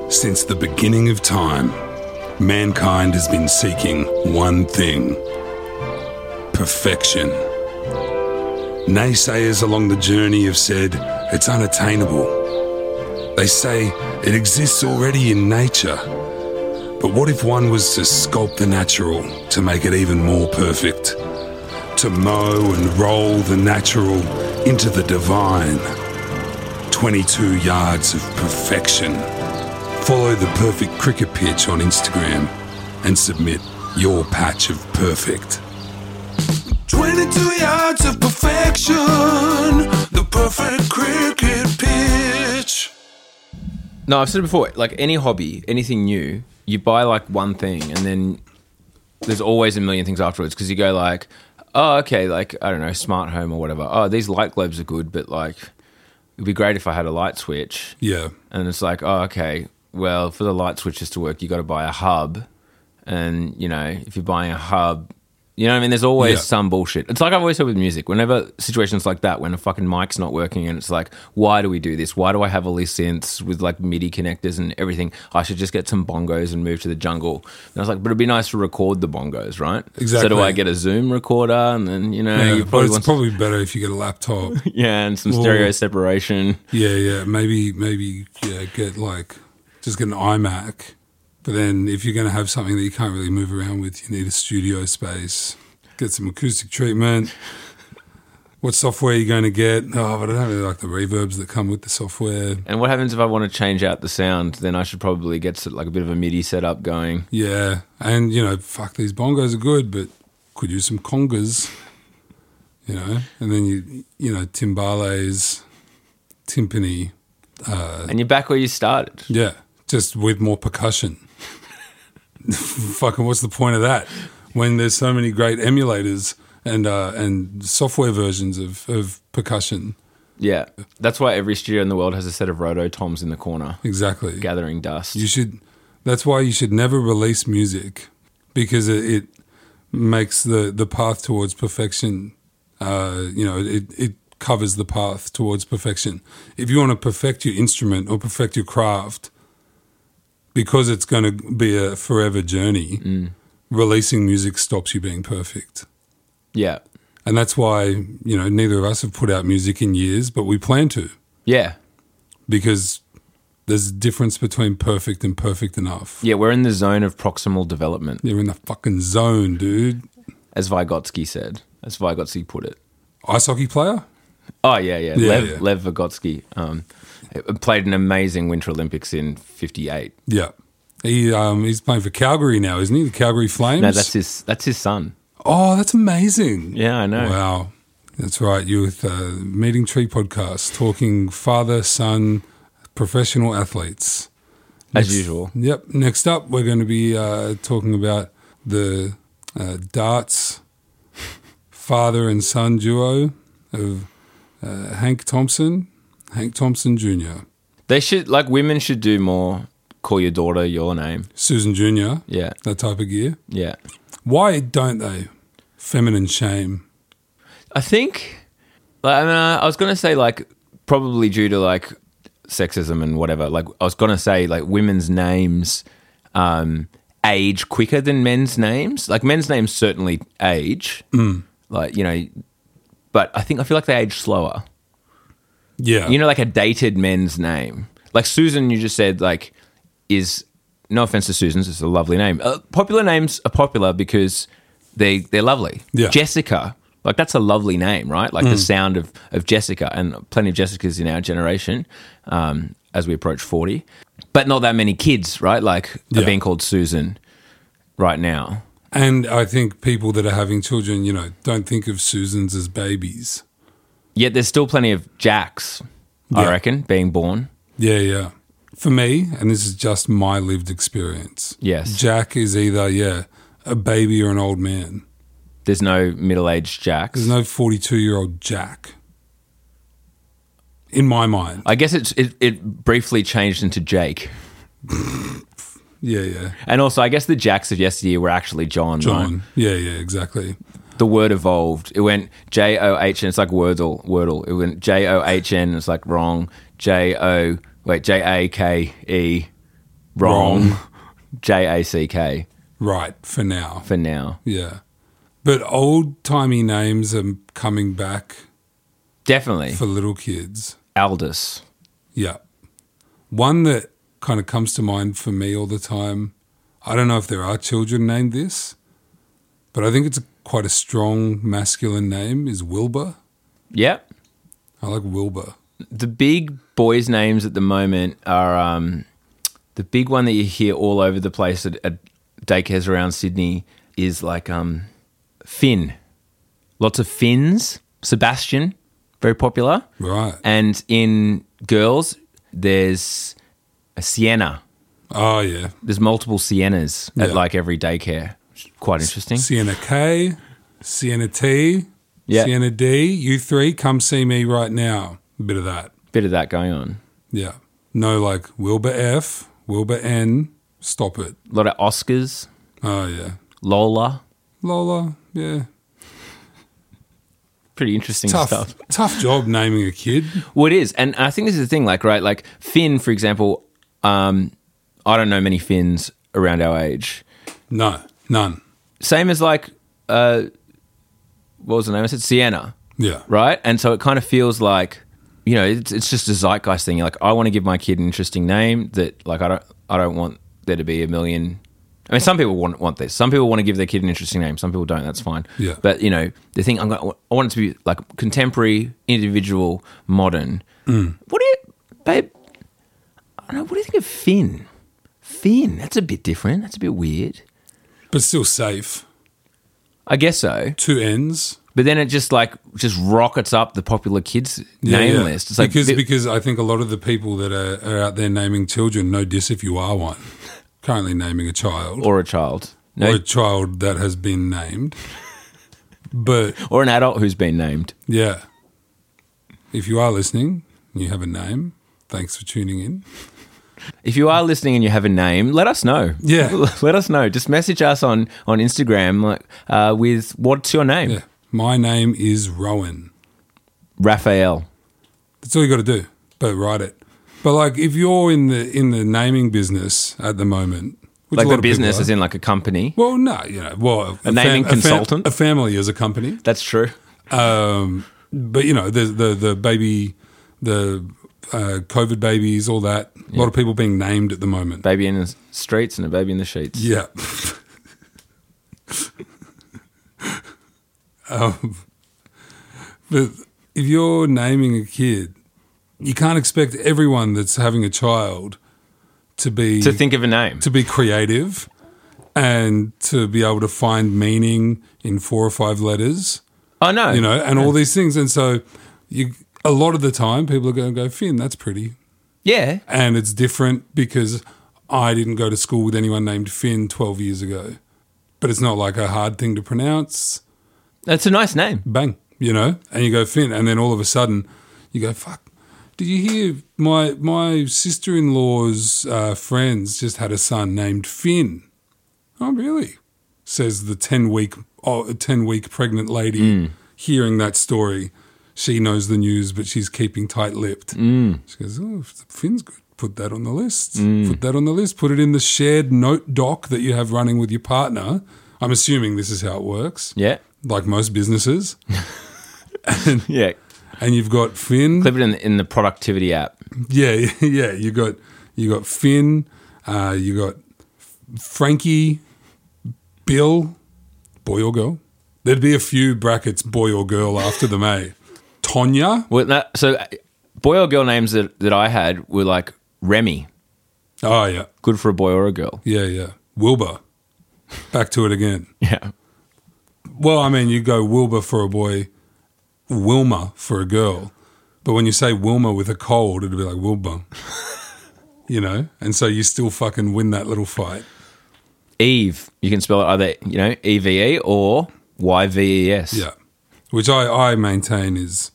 Since the beginning of time, mankind has been seeking one thing: perfection. Naysayers along the journey have said it's unattainable. They say it exists already in nature. But what if one was to sculpt the natural to make it even more perfect? To mow and roll the natural into the divine. 22 yards of perfection. Follow the perfect cricket pitch on Instagram and submit your patch of perfect. 22 yards of perfection, the perfect cricket pitch. No, I've said it before, like any hobby, anything new, you buy like one thing and then there's always a million things afterwards because you go like, oh, okay, like, I don't know, smart home or whatever. Oh, these light globes are good, but like, it'd be great if I had a light switch. Yeah. And it's like, oh, okay, well, for the light switches to work, you got to buy a hub. And, you know, if you're buying a hub, you know what I mean? There's always some bullshit. It's like I've always said with music. Whenever situations like that, when a fucking mic's not working and it's like, why do we do this? Why do I have all these synths with like MIDI connectors and everything? I should just get some bongos and move to the jungle. And I was like, but it'd be nice to record the bongos, right? Exactly. So do I get a Zoom recorder? And then, you know, you but it's probably better if you get a laptop. Yeah, and some stereo separation. Yeah. Maybe get like, just get an iMac. But then if you're going to have something that you can't really move around with, you need a studio space. Get some acoustic treatment. What software are you going to get? Oh, but I don't really like the reverbs that come with the software. And what happens if I want to change out the sound? Then I should probably get like a bit of a MIDI setup going. Yeah. And, you know, fuck, these bongos are good, but could use some congas, you know? And then, you know, timbales, timpani. And you're back where you started. Yeah, just with more percussion. Fucking what's the point of that when there's so many great emulators and software versions of percussion? Yeah, that's why every studio in the world has a set of rototoms in the corner. Exactly. Gathering dust. That's why you should never release music, because it makes the path towards perfection, you know, it covers the path towards perfection. If you want to perfect your instrument or perfect your craft, because it's going to be a forever journey, releasing music stops you being perfect. Yeah. And that's why, you know, neither of us have put out music in years, but we plan to. Yeah. Because there's a difference between perfect and perfect enough. Yeah, we're in the zone of proximal development. You're in the fucking zone, dude. As Vygotsky said. As Vygotsky put it. Ice hockey player? Oh, yeah. Lev Vygotsky. Played an amazing Winter Olympics in 58. Yeah. He's playing for Calgary now, isn't he? The Calgary Flames? No, that's his son. Oh, that's amazing. Yeah, I know. Wow. That's right. You're with Meeting Tree Podcast, talking father, son, professional athletes. As usual. Yep. Next up, we're going to be talking about the darts father and son duo of Hank Thompson Jr. They should, like, women should do more. Call your daughter your name. Susan Jr. Yeah. That type of gear. Yeah. Why don't they? Feminine shame. I think, like, I mean, I was going to say, like, probably due to, like, sexism and whatever. Like, I was going to say, like, women's names age quicker than men's names. Like, men's names certainly age. Like, you know, but I feel like they age slower. Yeah. You know, like a dated men's name. Like Susan, you just said, like, is, no offense to Susan's, it's a lovely name. Popular names are popular because they're lovely. Yeah. Jessica, like, that's a lovely name, right? Like the sound of Jessica, and plenty of Jessicas in our generation as we approach 40. But not that many kids, right? Like, are being called Susan right now. And I think people that are having children, you know, don't think of Susans as babies. Yet there's still plenty of Jacks, I reckon, being born. Yeah. For me, and this is just my lived experience. Yes. Jack is either, a baby or an old man. There's no middle-aged Jacks. There's no 42-year-old Jack. In my mind. I guess it briefly changed into Jake. Yeah. And also, I guess the Jacks of yesteryear were actually John. Right? Yeah, exactly. The word evolved. It went J-O-H-N. It's like Wordle. It went J-O-H-N. It's like wrong. J-A-K-E. Wrong. Jack. Right, for now. For now. Yeah. But old-timey names are coming back Definitely. for little kids. Aldous. Yeah. One that kind of comes to mind for me all the time, I don't know if there are children named this, but I think it's quite a strong masculine name, is Wilbur. Yep. I like Wilbur. The big boys' names at the moment are the big one that you hear all over the place at daycares around Sydney is like Finn. Lots of Finns. Sebastian, very popular. Right. And in girls, there's a Sienna. Oh, yeah. There's multiple Siennas at like every daycare. Quite interesting. Sienna K, Sienna T, Yeah. Sienna D, you three, come see me right now. A bit of that. Bit of that going on. Yeah. No, like Wilbur F, Wilbur N, stop it. A lot of Oscars. Oh, yeah. Lola. Lola, yeah. Pretty interesting Tough, stuff. tough job naming a kid. Well, it is. And I think this is the thing, like, right, like Finn, for example, I don't know many Finns around our age. No, none. Same as like, what was the name? I said Sienna, Yeah. right? And so it kind of feels like, you know, it's just a zeitgeist thing. Like, I want to give my kid an interesting name that, like, I don't want there to be a million. I mean, some people want this. Some people want to give their kid an interesting name. Some people don't. That's fine. Yeah. But you know, the thing I want it to be like contemporary, individual, modern. What do you, babe? I don't know. What do you think of Finn? Finn. That's a bit different. That's a bit weird. But still safe. I guess so. 2 N's. But then it just rockets up the popular kids name list. It's like because I think a lot of the people that are out there naming children, no diss if you are one, currently naming a child. or a child. No, Or a child that has been named. But, or an adult who's been named. yeah, if you are listening and you have a name, thanks for tuning in. If you are listening and you have a name, let us know. Yeah. Let us know. Just message us on Instagram with what's your name? Yeah. My name is Rowan. Raphael. That's all you got to do, but write it. But like if you're in the naming business at the moment, which Like a lot the of people business are, is in like a company. well, no, you know, well, A naming consultant? a family is a company. That's true. But you know, the baby, the COVID babies, all that. A lot of people being named at the moment. Baby in the streets and a baby in the sheets. Yeah. But if you're naming a kid, you can't expect everyone that's having a child to think of a name. to be creative and to be able to find meaning in 4 or 5 letters, Oh, no. you know, and all these things. And so a lot of the time people are going to go, Finn, that's pretty. Yeah. And it's different because I didn't go to school with anyone named Finn 12 years ago. But it's not like a hard thing to pronounce. That's a nice name. Bang, you know, and you go Finn. And then all of a sudden you go, fuck, did you hear my sister-in-law's friends just had a son named Finn? Oh, really? Says the 10-week pregnant lady hearing that story. She knows the news, but she's keeping tight-lipped. She goes, oh, Finn's good. Put that on the list. Put that on the list. Put it in the shared note doc that you have running with your partner. I'm assuming this is how it works. Yeah. Like most businesses. Yeah. And you've got Finn. Clip it in the productivity app. Yeah, yeah. You got Finn. You got Frankie, Bill, boy or girl. There'd be a few brackets, boy or girl, after them, eh? Tonya. Well, so boy or girl names that I had were like Remy. Oh, yeah. Good for a boy or a girl. Yeah, yeah. Wilbur. Back to it again. Yeah. Well, I mean, you go Wilbur for a boy, Wilma for a girl. But when you say Wilma with a cold, it'd be like Wilbur. You know? And so you still fucking win that little fight. Eve. You can spell it either, you know, EVE or YVES. Yeah. Which I maintain is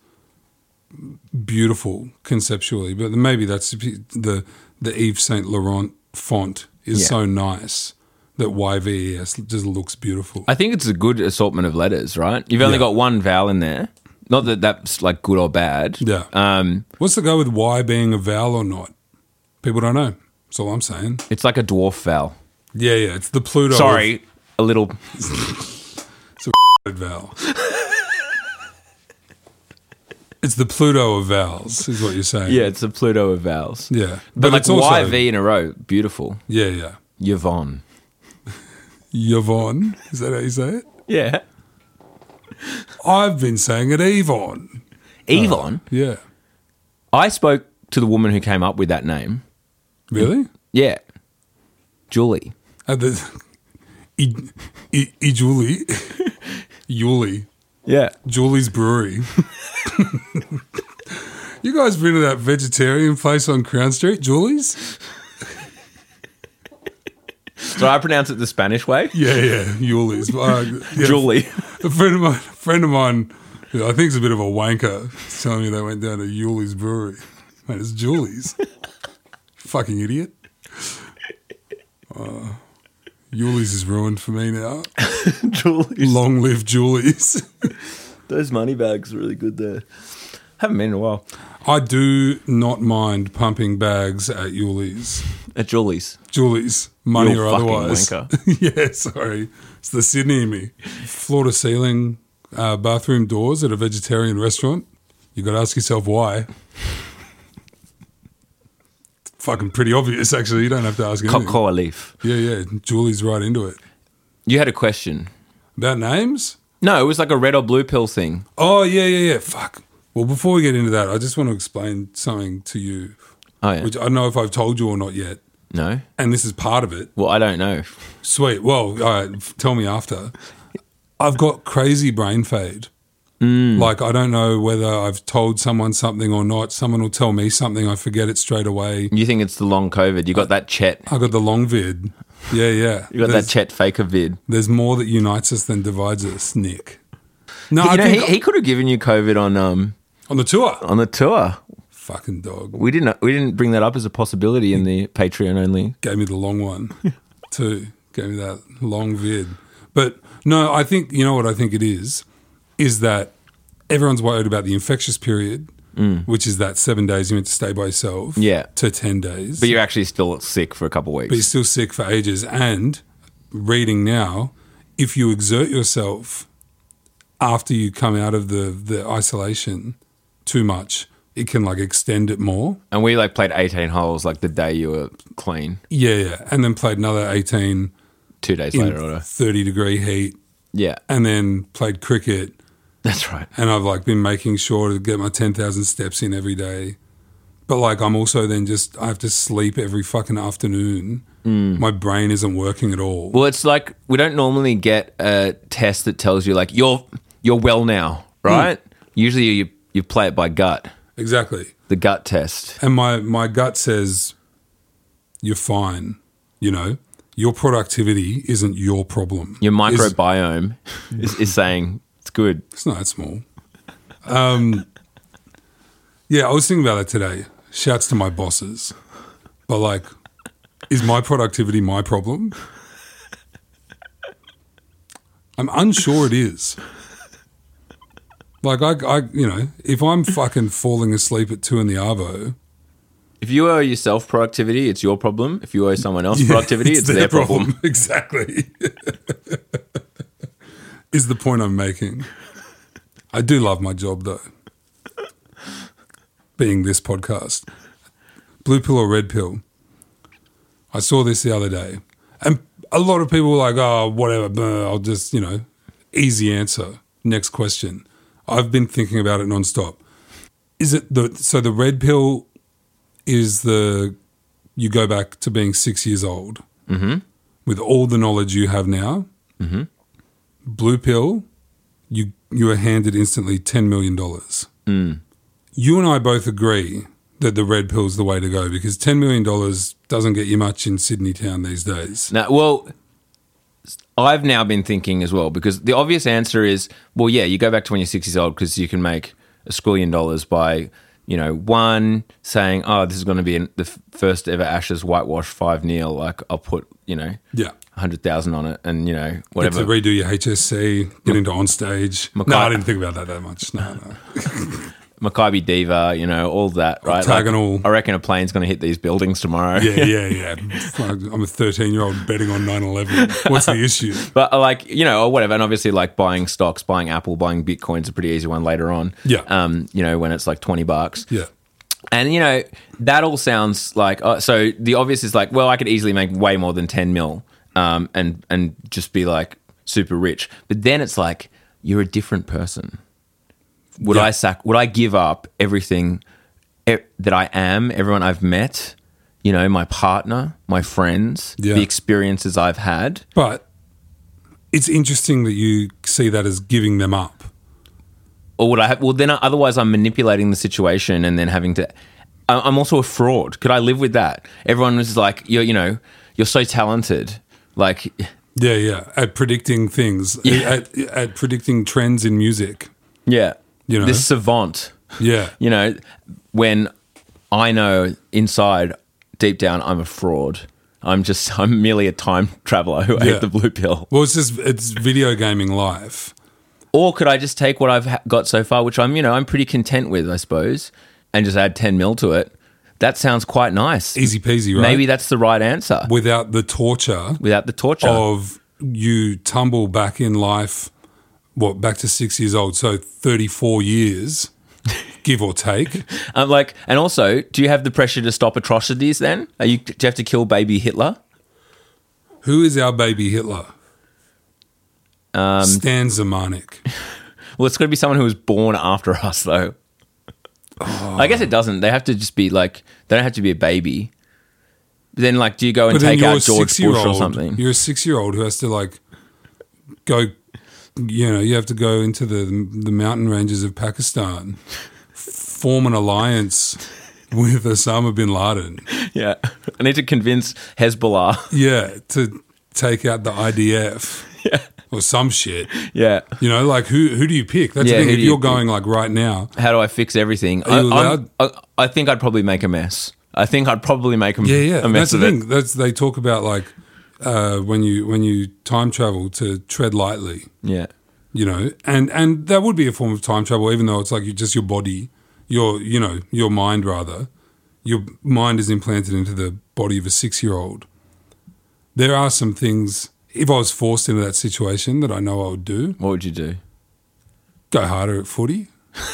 beautiful conceptually. But maybe that's the Yves Saint Laurent font is so nice that YVES just looks beautiful. I think it's a good assortment of letters, right? You've only got one vowel in there. Not that that's like good or bad. Yeah. What's the go with Y being a vowel or not? People don't know. That's all I'm saying. It's like a dwarf vowel. Yeah, it's the Pluto. Sorry, a little. It's a vowel. It's the Pluto of vowels, is what you're saying. Yeah, it's the Pluto of vowels. Yeah. But like it's also, YV in a row, beautiful. Yeah. Yvonne. Yvonne, is that how you say it? Yeah. I've been saying it Yvonne. Yvonne? Yeah. I spoke to the woman who came up with that name. Really? Yeah. Julie. At the Julie. Yuli. Yeah. Julie's Brewery. You guys been to that vegetarian place on Crown Street, Julie's? So I pronounce it the Spanish way? Yeah, Yuli's. Yeah, Julie. A friend of mine, who I think is a bit of a wanker, is telling me they went down to Yuli's Brewery. Mate, it's Julie's. Fucking idiot. Yuli's is ruined for me now. Julie's. Long live Julie's. Those money bags are really good there. Haven't been in a while. I do not mind pumping bags at Yuli's. At Julie's. Julie's, money You're or fucking otherwise. wanker. Yeah, sorry. It's the Sydney in me. Floor to ceiling bathroom doors at a vegetarian restaurant. You got to ask yourself why. It's fucking pretty obvious, actually. You don't have to ask anything. Cocoa leaf. Yeah. Julie's right into it. You had a question. About names? No, it was like a red or blue pill thing. Oh, yeah. Fuck. Well, before we get into that, I just want to explain something to you, Oh, yeah. which I don't know if I've told you or not yet. No? And this is part of it. Well, I don't know. Sweet. Well, all right, tell me after. I've got crazy brain fade. Like, I don't know whether I've told someone something or not. Someone will tell me something, I forget it straight away. You think it's the long COVID. You got that Chet. I got the long vid. Yeah. You got that Chet faker vid. There's more that unites us than divides us, Nick. No, You know, he could have given you COVID on on the tour. on the tour. Fucking dog. We didn't bring that up as a possibility in the Patreon only. Gave me the long one too. Gave me that long vid. But no, I think, you know what I think it is that everyone's worried about the infectious period, which is that 7 days you meant to stay by yourself, to 10 days. But you're actually still sick for a couple of weeks. But you're still sick for ages. And reading now, if you exert yourself after you come out of the isolation too much, it can like extend it more. And we like played 18 holes like the day you were clean. Yeah. And then played another 18 2 days in later or whatever. 30-degree heat. Yeah. And then played cricket. That's right. And I've like been making sure to get my 10,000 steps in every day. But like I'm also then I have to sleep every fucking afternoon. My brain isn't working at all. Well, it's like we don't normally get a test that tells you like you're well now, right? Usually you play it by gut. Exactly. The gut test. And my gut says you're fine, you know. Your productivity isn't your problem. Your microbiome is saying it's good. It's not that small. Yeah, I was thinking about that today. Shouts to my bosses. But like, is my productivity my problem? I'm unsure it is. Like, I you know, if I'm fucking falling asleep at 2 in the arvo. If you owe yourself productivity, it's your problem. If you owe someone else productivity, it's their problem. Exactly. Is the point I'm making. I do love my job, though. Being this podcast. Blue pill or red pill? I saw this the other day. And a lot of people were like, oh, whatever, I'll just, you know, easy answer. Next question. I've been thinking about it nonstop. Is it the red pill is you go back to being 6 years old with all the knowledge you have now. Mm-hmm. Blue pill, you are handed instantly $10 million. You and I both agree that the red pill is the way to go because $10 million doesn't get you much in Sydney town these days. Now, well, I've now been thinking as well because the obvious answer is, well, yeah, you go back to when you're 6 years old because you can make $1 squillion by, you know, one, saying, oh, this is going to be the first ever Ashes whitewash 5-0. Like, I'll put, you know, 100,000 on it and, you know, whatever. Get to redo your HSC, get into on stage. No, I didn't think about that much. No. Maccabi Diva, all that, right? Octagonal. Like, I reckon a plane's going to hit these buildings tomorrow. Yeah. I'm a 13-year-old betting on 9/11. What's the issue? But or whatever. And obviously like buying stocks, buying Apple, buying Bitcoin's a pretty easy one later on. Yeah. When it's like $20. Yeah. And, that all sounds like, so the obvious is like, well, I could easily make way more than 10 mil and just be like super rich. But then it's like, you're a different person. Would I give up everything that I am, everyone I've met, my partner, my friends, the experiences I've had? But it's interesting that you see that as giving them up. Or would I have? Well, then otherwise I'm manipulating the situation and then having to. I'm also a fraud. Could I live with that? Everyone was like, you're so talented, like. Yeah, at predicting things, at predicting trends in music. Yeah. This savant. Yeah. When I know inside, deep down, I'm a fraud. I'm merely a time traveler who ate the blue pill. Well, it's video gaming life. Or could I just take what I've got so far, which I'm pretty content with, I suppose, and just add 10 mil to it? That sounds quite nice. Easy peasy, right? Maybe that's the right answer. Without the torture. Of you tumble back in life, back to 6 years old, so 34 years, give or take. And also, do you have the pressure to stop atrocities then? Do you have to kill baby Hitler? Who is our baby Hitler? Stan Zemanek. Well, it's got to be someone who was born after us, though. Oh. I guess it doesn't. They have to just be like, they don't have to be a baby. But then, like, do you go and take out George Bush or something? You're a 6-year-old who has to, like, go, you have to go into the mountain ranges of Pakistan, form an alliance with Osama bin Laden. Yeah. I need to convince Hezbollah. Yeah, to take out the IDF. Yeah. Or some shit. Yeah. Like, who do you pick? That's the thing. If you're going, like, right now. How do I fix everything? Are you allowed? I think I'd probably make a mess. I think I'd probably make a mess That's of the it. thing. They talk about, like, when you time travel to tread lightly. Yeah. And that would be a form of time travel, even though it's like just your body, your mind rather. Your mind is implanted into the body of a 6-year-old. There are some things, if I was forced into that situation, that I know I would do. What would you do? Go harder at footy.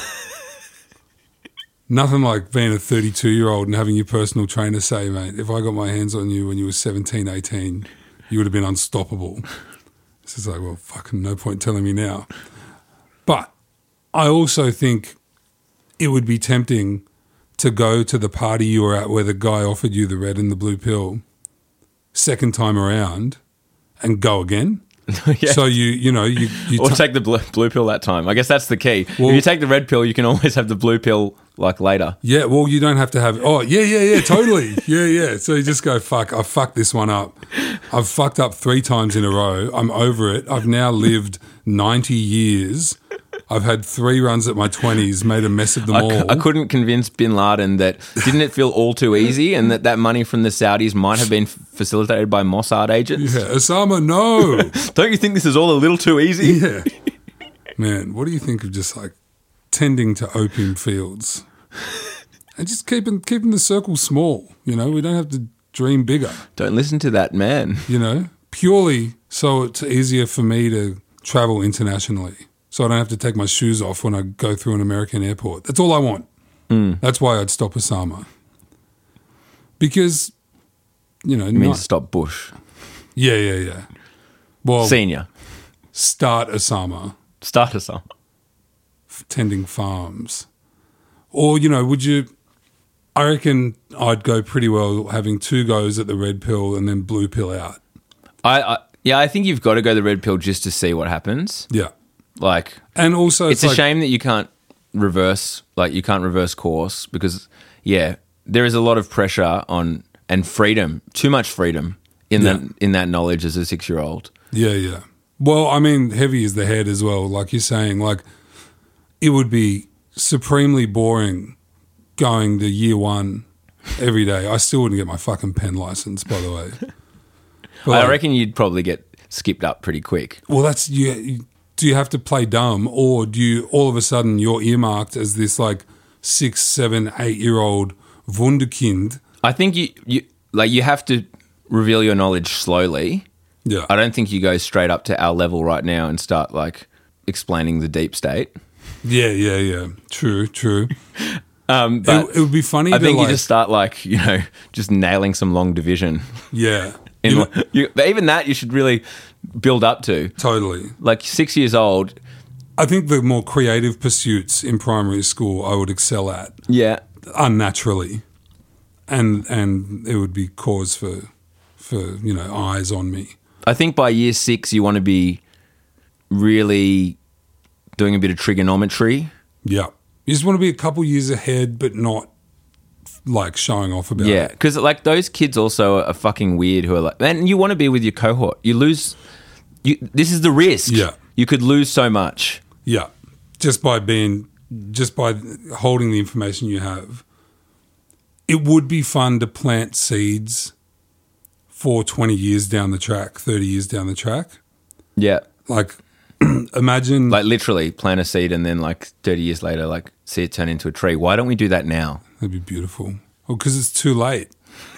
Nothing like being a 32-year-old and having your personal trainer say, mate, if I got my hands on you when you were 17, 18, you would have been unstoppable. It's just like, well, fucking no point telling me now. But I also think it would be tempting to go to the party you were at where the guy offered you the red and the blue pill second time around and go again. Yeah. So you or take the blue pill that time. I guess that's the key. Well, if you take the red pill, you can always have the blue pill like later. Yeah, well, you don't have to have. Oh, yeah, totally. yeah. So you just go, fuck, I fucked this one up. I've fucked up 3 times in a row. I'm over it. I've now lived 90 years. I've had 3 runs at my 20s, made a mess of them all. I couldn't convince bin Laden that didn't it feel all too easy and that money from the Saudis might have been facilitated by Mossad agents? Yeah, Osama, no. Don't you think this is all a little too easy? Yeah. Man, what do you think of just like tending to opium fields and just keeping the circle small? We don't have to dream bigger. Don't listen to that man. Purely so it's easier for me to travel internationally. So I don't have to take my shoes off when I go through an American airport. That's all I want. That's why I'd stop Osama. Because, You mean stop Bush? Yeah. Well, Senior. Start Osama. Tending farms. Or, would you... I reckon I'd go pretty well having 2 goes at the red pill and then blue pill out. I think you've got to go the red pill just to see what happens. Yeah. And also it's a shame that you can't reverse course because, there is a lot of pressure on and freedom, too much freedom in that knowledge as a 6-year-old. Yeah. Well, I mean, heavy is the head as well. Like you're saying, like it would be supremely boring going to year 1 every day. I still wouldn't get my fucking pen license, by the way. But I reckon you'd probably get skipped up pretty quick. Well, that's do you have to play dumb or do you all of a sudden you're earmarked as this like 6, 7, 8-year-old Wunderkind. I think you have to reveal your knowledge slowly. Yeah. I don't think you go straight up to our level right now and start like explaining the deep state. Yeah. True. But it would be funny. I think you just start like, just nailing some long division. Yeah. But even that you should really build up to. Totally. Like 6 years old. I think the more creative pursuits in primary school I would excel at. Yeah. Unnaturally. And it would be cause for eyes on me. I think by year 6 you want to be really doing a bit of trigonometry. Yeah. You just want to be a couple years ahead, but not like showing off about it. Yeah, because like those kids also are fucking weird who are like, and you want to be with your cohort. You lose, this is the risk. Yeah. You could lose so much. Yeah. Just by holding the information you have. It would be fun to plant seeds for 20 years down the track, 30 years down the track. Yeah. Like, imagine... Like literally plant a seed and then like 30 years later, like see it turn into a tree. Why don't we do that now? That'd be beautiful. Well, because it's too late.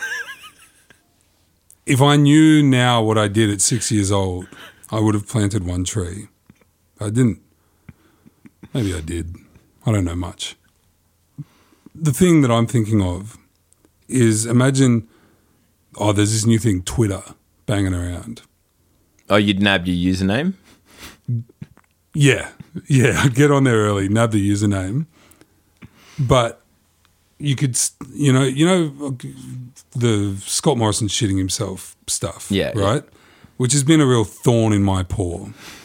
If I knew now what I did at 6 years old, I would have planted one tree. I didn't. Maybe I did. I don't know much. The thing that I'm thinking of is imagine, there's this new thing, Twitter, banging around. Oh, you'd nab your username? Yeah, I'd get on there early, nab the username. But you could, the Scott Morrison shitting himself stuff, yeah, right? Yeah. Which has been a real thorn in my paw.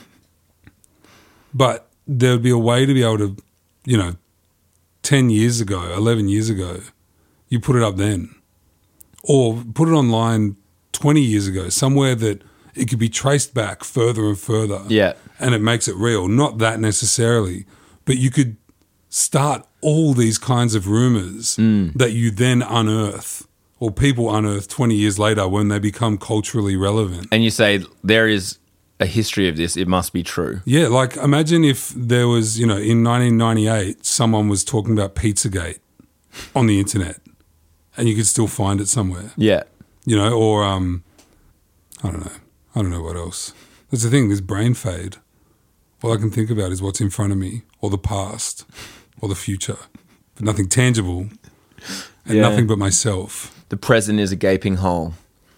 But there would be a way to be able to, 10 years ago, 11 years ago, you put it up then. Or put it online 20 years ago, somewhere that it could be traced back further and further. Yeah. And it makes it real. Not that necessarily, but you could start all these kinds of rumors that you then unearth, or people unearth 20 years later when they become culturally relevant. And you say, there is a history of this, it must be true. Yeah, like imagine if there was, in 1998, someone was talking about Pizzagate on the internet and you could still find it somewhere. Yeah. Or I don't know. I don't know what else. That's the thing, this brain fade. All I can think about is what's in front of me, or the past, or the future. But nothing tangible, and nothing but myself. The present is a gaping hole.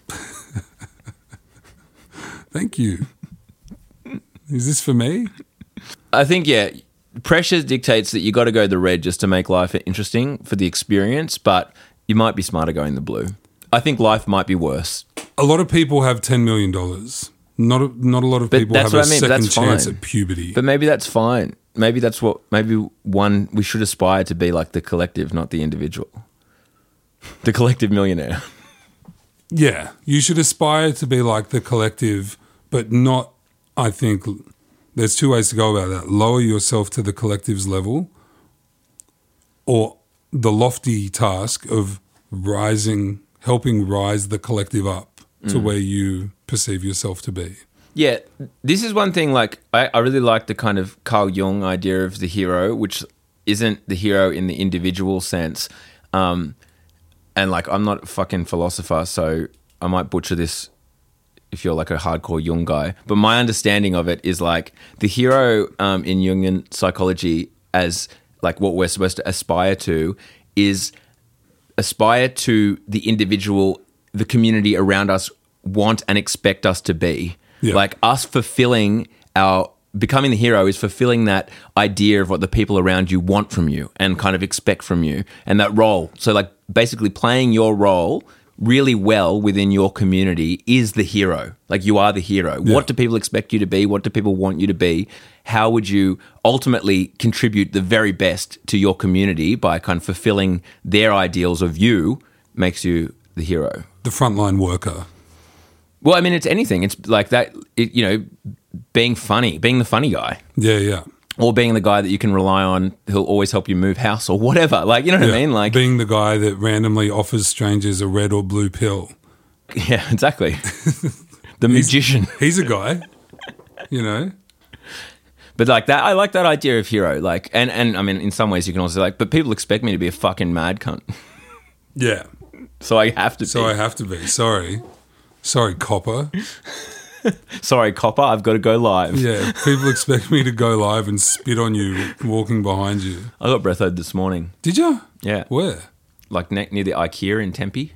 Thank you. Is this for me? I think, pressure dictates that you got to go the red just to make life interesting for the experience, but you might be smarter going the blue. I think life might be worse. A lot of people have $10 million. Not a lot of people have a second chance at puberty. But maybe that's fine. Maybe that's we should aspire to be like the collective, not the individual. The collective millionaire. Yeah, you should aspire to be like the collective, but not, I think, there's two ways to go about that. Lower yourself to the collective's level, or the lofty task of helping rise the collective up to where you perceive yourself to be. Yeah, this is one thing, like, I really like the kind of Carl Jung idea of the hero, which isn't the hero in the individual sense. And, like, I'm not a fucking philosopher, so I might butcher this if you're, like, a hardcore Jung guy. But my understanding of it is, like, the hero in Jungian psychology as, like, what we're supposed to aspire to is aspire to the individual, the community around us want and expect us to be. Yeah. Like, us becoming the hero is fulfilling that idea of what the people around you want from you and kind of expect from you, and that role. So, like, basically playing your role really well within your community is the hero. Like, you are the hero. Yeah. What do people expect you to be? What do people want you to be? How would you ultimately contribute the very best to your community by kind of fulfilling their ideals of you makes you the hero. The frontline worker. Well, I mean, it's anything. It's like that, being funny, being the funny guy. Yeah. Or being the guy that you can rely on who'll always help you move house or whatever. Like, you know what I mean? Like, being the guy that randomly offers strangers a red or blue pill. Yeah, exactly. The magician. He's a guy, But like that, I like that idea of hero. Like, and I mean, in some ways you can also like, but people expect me to be a fucking mad cunt. Yeah. So I have to be. So I have to be. Sorry, copper. Sorry, copper, I've got to go live. Yeah, people expect me to go live and spit on you walking behind you. I got breathoed this morning. Did you? Yeah. Where? Like near the IKEA in Tempe.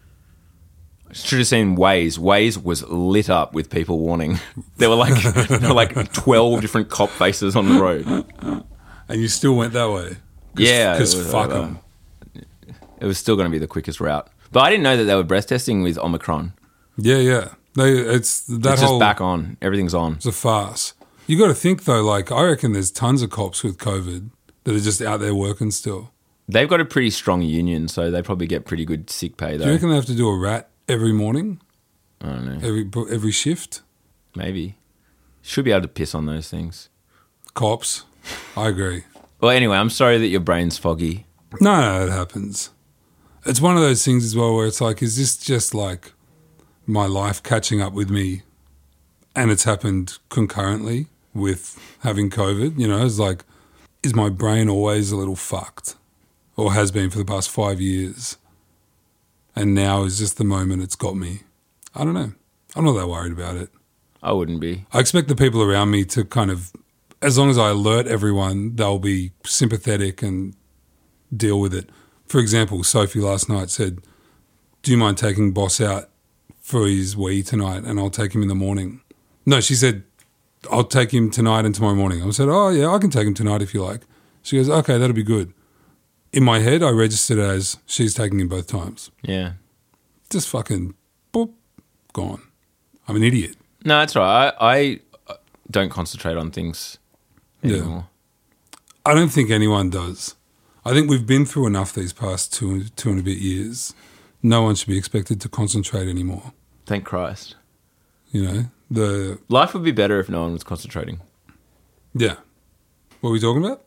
Should have seen Waze. Waze was lit up with people warning. There were like 12 different cop faces on the road. And you still went that way? Yeah. Because fuck them. It was still going to be the quickest route. But I didn't know that they were breath testing with Omicron. Yeah. It's just back on. Everything's on. It's a farce. You got to think, though, like, I reckon there's tons of cops with COVID that are just out there working still. They've got a pretty strong union, so they probably get pretty good sick pay, though. Do you reckon they have to do a rat every morning? I don't know. Every shift? Maybe. Should be able to piss on those things. Cops. I agree. Well, anyway, I'm sorry that your brain's foggy. No, it happens. It's one of those things as well where it's like, is this just like my life catching up with me? And it's happened concurrently with having COVID. You know, it's like, is my brain always a little fucked? Or has been for the past 5 years? And now is just the moment it's got me. I don't know. I'm not that worried about it. I wouldn't be. I expect the people around me to kind of, as long as I alert everyone, they'll be sympathetic and deal with it. For example, Sophie last night said, do you mind taking Boss out for his wee tonight and I'll take him in the morning? No, she said, I'll take him tonight and tomorrow morning. I said, oh yeah, I can take him tonight if you like. She goes, okay, that'll be good. In my head, I registered it as she's taking him both times. Yeah. Just fucking, boop, gone. I'm an idiot. No, that's right. I don't concentrate on things anymore. Yeah. I don't think anyone does. I think we've been through enough these past two and a bit years. No one should be expected to concentrate anymore. Thank Christ. You know, life would be better if no one was concentrating. Yeah. What were we talking about?